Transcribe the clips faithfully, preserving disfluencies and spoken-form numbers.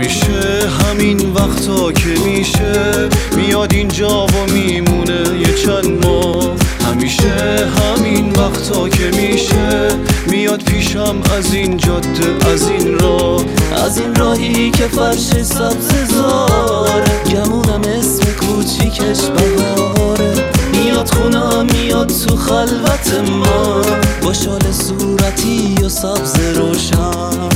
همیشه همین وقتا که میشه میاد اینجا و میمونه یه چند ماه. همیشه همین وقتا که میشه میاد پیشم از این جاده، از این راه، از این راهی که فرش سبز زاره، گمونم اسم کوچیکش بهاره. میاد خونم میاد تو خلوت ما، با شال صورتی و سبز روشن.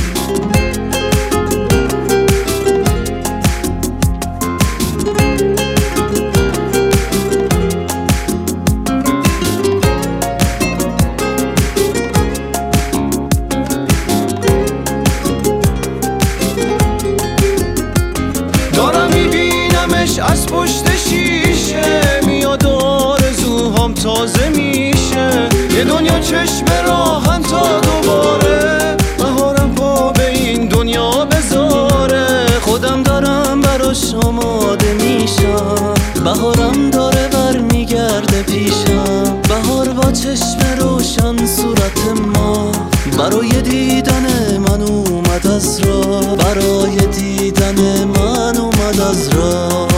از پشت شیشه میاد آرزوهام تازه میشه، یه دنیا چشم راهن تا دوباره بهارم پا به این دنیا بذاره. خودم دارم براش آماده میشم، بهارم داره بر میگرده پیشم. بهار با چشم روشن صورت ما، برای دیدن من اومد از راه، برای دیدن من اومد از راه.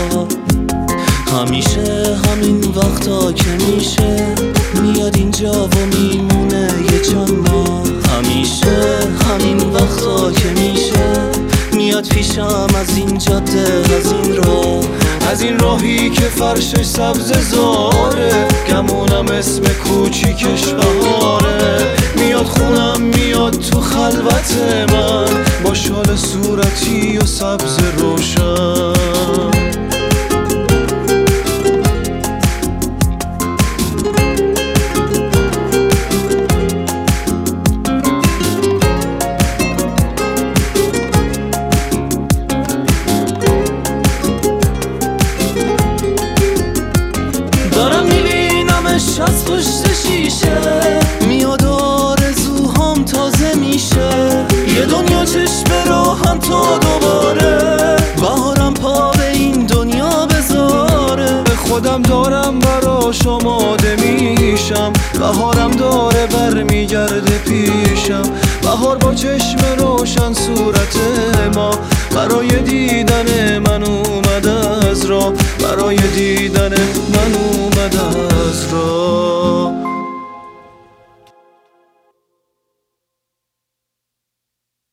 همیشه همین وقتا که میشه میاد اینجا و میمونه یه چند ماه. همیشه همین وقتا که میشه میاد پیشم از این جاده، از این راه، از این راهی که فرشش سبز زاره، گمونم اسم کوچیکش بهاره. میاد خونم میاد تو خلوت من، با شال صورتی و سبز روشن. دارم میبینمش از پشت شیشه، میاد آرزوهام تازه میشه، یه دنیا چشم راهم تا دوباره بهارم پا به این دنیا بذاره. به خودم دارم براش آماده میشم، بهارم داره بر میگرده پیشم. بهار با چشم روشن صورت ما، برای دیدن من اومد از راه، برای دیدن من اومد از راه.